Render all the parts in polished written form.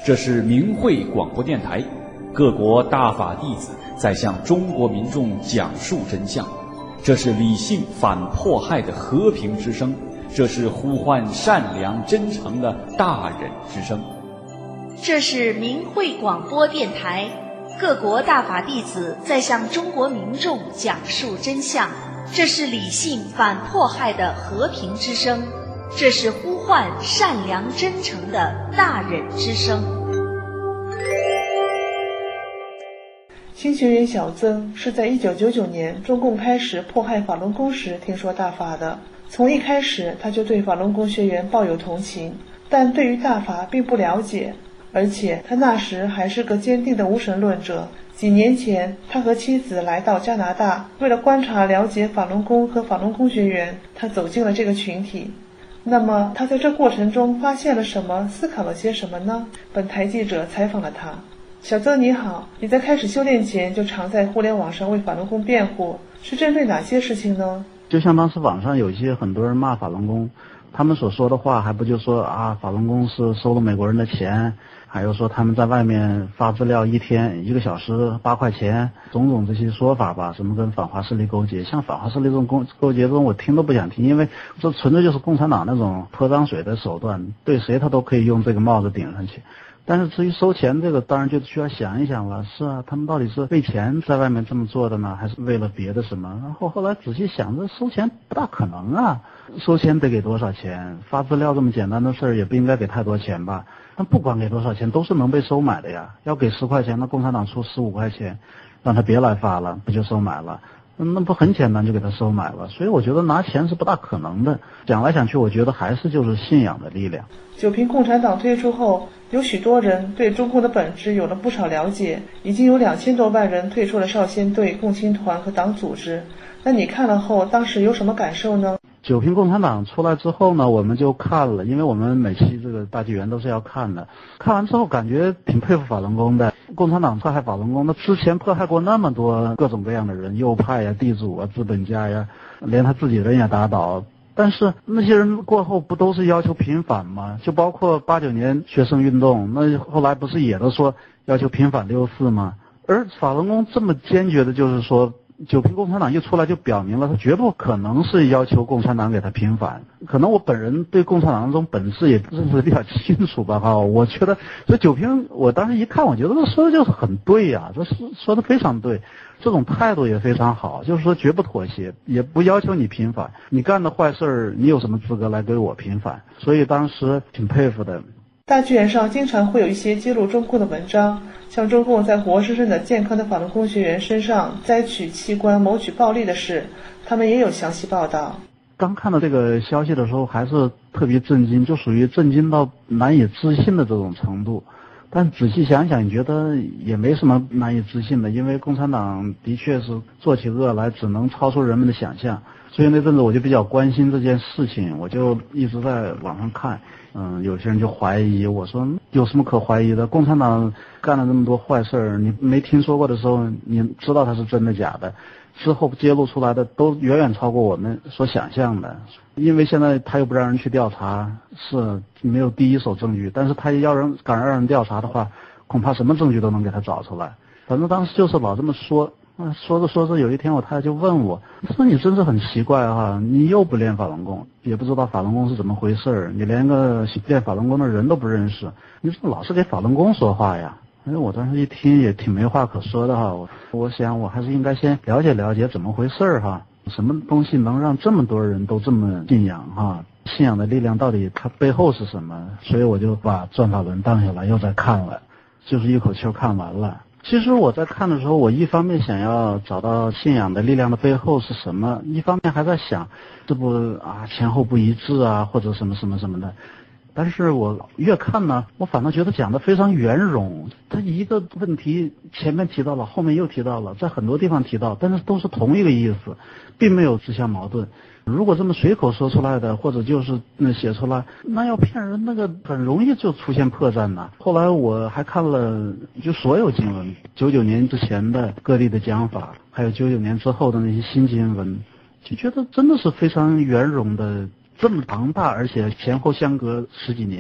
这是明慧广播电台，各国大法弟子在向中国民众讲述真相。这是理性反迫害的和平之声，这是呼唤善良真诚的大忍之声。 这是明慧广播电台，各国大法弟子在向中国民众讲述真相。这是理性反迫害的和平之声，这是呼唤善良真诚的大忍之声。 新学员小曾是在1999年中共开始迫害法轮功时听说大法的，从一开始他就对法轮功学员抱有同情，但对于大法并不了解，而且他那时还是个坚定的无神论者。几年前，他和妻子来到加拿大，为了观察了解法轮功和法轮功学员，他走进了这个群体。那么他在这过程中发现了什么，思考了些什么呢？本台记者采访了他。小曾你好，你在开始修炼前就常在互联网上为法轮功辩护，是针对哪些事情呢？ 就像当时网上有一些很多人骂法轮功，他们所说的话还不就说啊，法轮功是收了美国人的钱，还有说他们在外面发资料1天1个小时8块钱，种种这些说法吧，什么跟反华势力勾结，像反华势力这种勾结这种我听都不想听，因为这纯粹就是共产党那种泼脏水的手段，对谁他都可以用这个帽子顶上去。但是至于收钱这个，当然就需要想一想了，是啊，他们到底是为钱在外面这么做的呢，还是为了别的什么？然后后来仔细想，这收钱不大可能啊，收钱得给多少钱？发资料这么简单的事儿也不应该给太多钱吧？那不管给多少钱都是能被收买的呀，要给10块钱，那共产党出15块钱，让他别来发了，不就收买了？那不很简单就给他收买了，所以我觉得拿钱是不大可能的。讲来讲去，我觉得还是就是信仰的力量。 九平共产党推出后，有许多人对中共的本质有了不少了解，已经有2000多万人退出了少先队、共青团和党组织。那你看了后，当时有什么感受呢？ 九平共产党出来之后呢，我们就看了，因为我们每期这个大纪元都是要看的。看完之后感觉挺佩服法轮功的。共产党迫害法轮功，那之前迫害过那么多各种各样的人，右派呀、地主啊、资本家呀，连他自己人也打倒。但是那些人过后不都是要求平反吗？就包括89年学生运动，那后来不是也都说要求平反64吗？而法轮功这么坚决的就是说，九平共产党一出来就表明了，他绝不可能是要求共产党给他平反。可能我本人对共产党这种本质也认识的比较清楚吧哈，我觉得这九平，我当时一看，我觉得他说的就是很对呀，这是说的非常对，这种态度也非常好，就是说绝不妥协，也不要求你平反，你干的坏事儿，你有什么资格来给我平反？所以当时挺佩服的。 大纪元上经常会有一些揭露中共的文章，像中共在活生生的健康的法轮功学员身上摘取器官谋取暴利的事，他们也有详细报道。 刚看到这个消息的时候还是特别震惊，就属于震惊到难以置信的这种程度。但仔细想想，你觉得也没什么难以置信的，因为共产党的确是做起恶来只能超出人们的想象。所以那阵子我就比较关心这件事情，我就一直在网上看。有些人就怀疑，我说有什么可怀疑的？共产党干了那么多坏事儿，你没听说过的时候，你知道它是真的假的？之后揭露出来的都远远超过我们所想象的。因为现在他又不让人去调查，是没有第一手证据，但是他敢让人调查的话，恐怕什么证据都能给他找出来。反正当时就是老这么说。说着有一天我太太就问我，说你真是很奇怪哈，你又不练法轮功，也不知道法轮功是怎么回事，你连个练法轮功的人都不认识，你怎么老是给法轮功说话呀？我当时一听也挺没话可说的哈，我想我还是应该先了解了解怎么回事哈，什么东西能让这么多人都这么信仰哈？信仰的力量到底它背后是什么？所以我就把转法轮当下来又再看了，就是一口气看完了。其实我在看的时候，我一方面想要找到信仰的力量的背后是什么，一方面还在想，这不前后不一致啊，或者什么什么什么的。但是我越看呢，我反倒觉得讲得非常圆融。他一个问题前面提到了，后面又提到了，在很多地方提到，但是都是同一个意思，并没有自相矛盾。如果这么随口说出来的，或者就是写出来，那要骗人，那个很容易就出现破绽呐。后来我还看了就所有经文，99年之前的各地的讲法，还有99年之后的那些新经文，就觉得真的是非常圆融的，这么庞大，而且前后相隔10几年，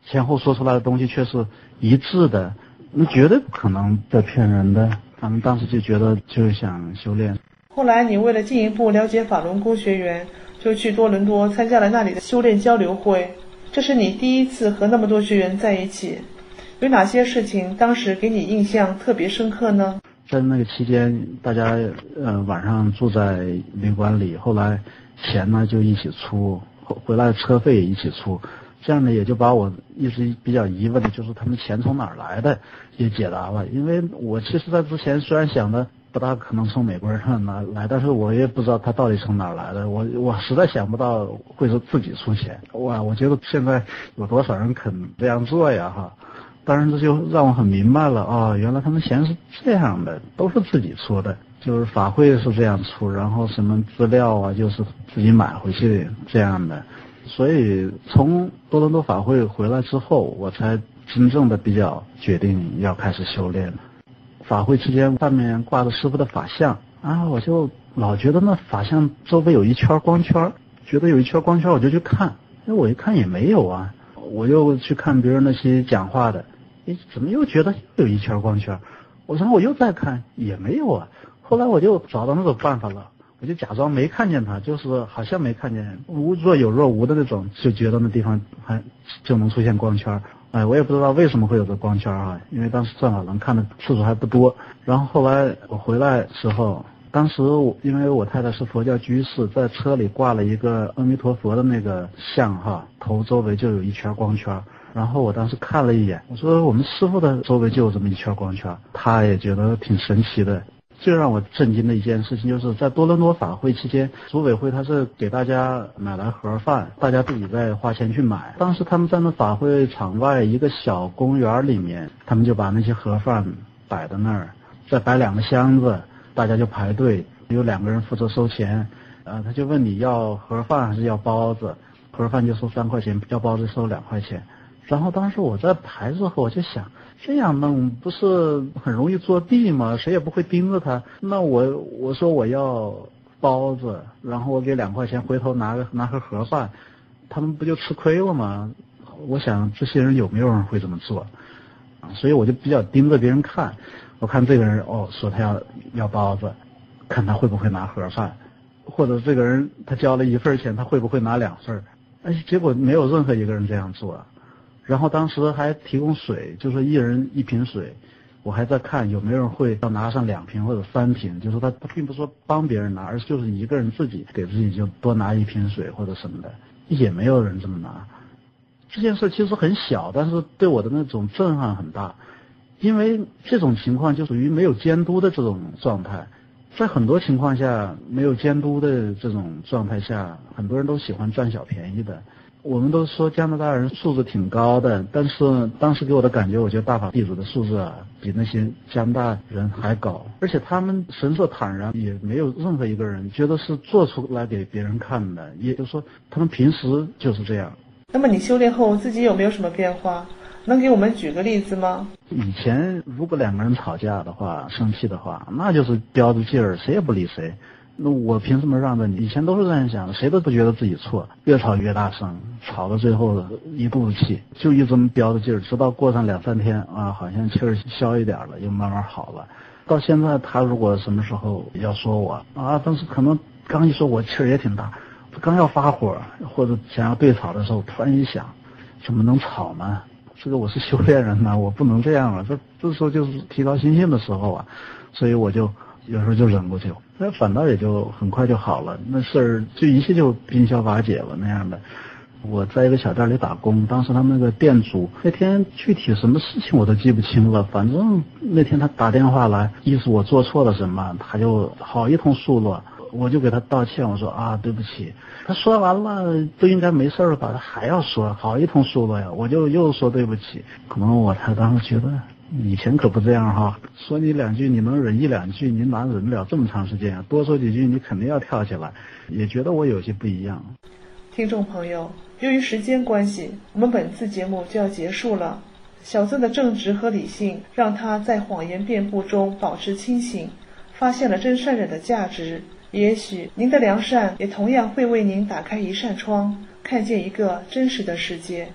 前后说出来的东西却是一致的，那绝对不可能在骗人的。他们当时就觉得就是想修炼。 后来你为了进一步了解法轮功学员，就去多伦多参加了那里的修炼交流会。这是你第一次和那么多学员在一起，有哪些事情当时给你印象特别深刻呢？ 在那个期间，大家晚上住在旅馆里，后来钱呢就一起出，回来车费也一起出，这样呢也就把我一直比较疑问的就是他们钱从哪儿来的也解答了。因为我其实在之前虽然想的不大可能从美国人那来，但是我也不知道他到底从哪儿来的，我实在想不到会是自己出钱。我觉得现在有多少人肯这样做呀哈。当然这就让我很明白了啊，原来他们钱是这样的，都是自己出的，就是法会是这样出，然后什么资料啊就是自己买回去这样的。所以从多伦多法会回来之后，我才真正的比较决定要开始修炼。法会期间上面挂着师父的法像啊，我就老觉得那法像周围有一圈光圈，觉得有一圈光圈我就去看，我一看也没有啊，我又去看别人那些讲话的，怎么又觉得有一圈光圈？然后我又再看也没有啊。后来我就找到那种办法了，我就假装没看见他，就是好像没看见，无若有若无的那种，就觉得那地方还就能出现光圈。我也不知道为什么会有这光圈啊，因为当时正好能看的次数还不多。然后后来我回来时候，当时因为我太太是佛教居士，在车里挂了一个阿弥陀佛的那个像哈，头周围就有一圈光圈。然后我当时看了一眼，我说我们师父的周围就有这么一圈光圈，他也觉得挺神奇的。最让我震惊的一件事情就是在多伦多法会期间，组委会他是给大家买来盒饭，大家自己再花钱去买。当时他们在那法会场外一个小公园里面，他们就把那些盒饭摆在那儿，再摆2个箱子，大家就排队，有2个人负责收钱。他就问你要盒饭还是要包子，盒饭就收3块钱，要包子收2块钱。然后当时我在排之后我就想，这样弄不是很容易作弊吗？谁也不会盯着他。那我说我要包子，然后我给2块钱，回头拿盒饭，他们不就吃亏了吗？我想这些人有没有人会这么做？所以我就比较盯着别人看，我看这个人说他要包子，看他会不会拿盒饭，或者这个人他交了1份钱，他会不会拿2份？结果没有任何一个人这样做。然后当时还提供水，就是1人1瓶水，我还在看有没有人会要拿上2瓶或者3瓶，就是他并不是说帮别人拿，而就是一个人自己给自己就多拿1瓶水或者什么的，也没有人这么拿。这件事其实很小，但是对我的那种震撼很大，因为这种情况就属于没有监督的这种状态。在很多情况下没有监督的这种状态下，很多人都喜欢占小便宜的。我们都说加拿大人素质挺高的，但是当时给我的感觉，我觉得大法弟子的素质比那些加拿大人还高，而且他们神色坦然，也没有任何一个人觉得是做出来给别人看的，也就是说他们平时就是这样。 那么你修炼后自己有没有什么变化？能给我们举个例子吗？ 以前如果2个人吵架的话，生气的话，那就是飙着劲儿，谁也不理谁。那我凭什么让着你？以前都是这样想的，谁都不觉得自己错，越吵越大声，吵到最后一肚子气，就一直这么飙着劲儿，直到过上2-3天啊，好像气儿消一点了，又慢慢好了。到现在他如果什么时候要说我啊，但是可能刚一说我气儿也挺大，刚要发火或者想要对吵的时候，突然一想，怎么能吵呢？这个我是修炼人呢，我不能这样啊！这时候就是提高心性的时候啊，所以我就有时候就忍过去，那反倒也就很快就好了，那事儿就一切就冰消瓦解了那样的。我在一个小店里打工，当时他们那个店主那天具体什么事情我都记不清了，反正那天他打电话来，意思我做错了什么，他就好一通数落，我就给他道歉，我说啊对不起。他说完了都应该没事了吧，他还要说好一通数落呀，我就又说对不起。可能我才当时觉得以前可不这样哈，说你2句你能忍1-2句，你哪忍得了这么长时间啊？多说几句你肯定要跳起来，也觉得我有些不一样。 听众朋友，由于时间关系，我们本次节目就要结束了。小曾的正直和理性让他在谎言遍布中保持清醒，发现了真善忍的价值。也许您的良善也同样会为您打开一扇窗，看见一个真实的世界。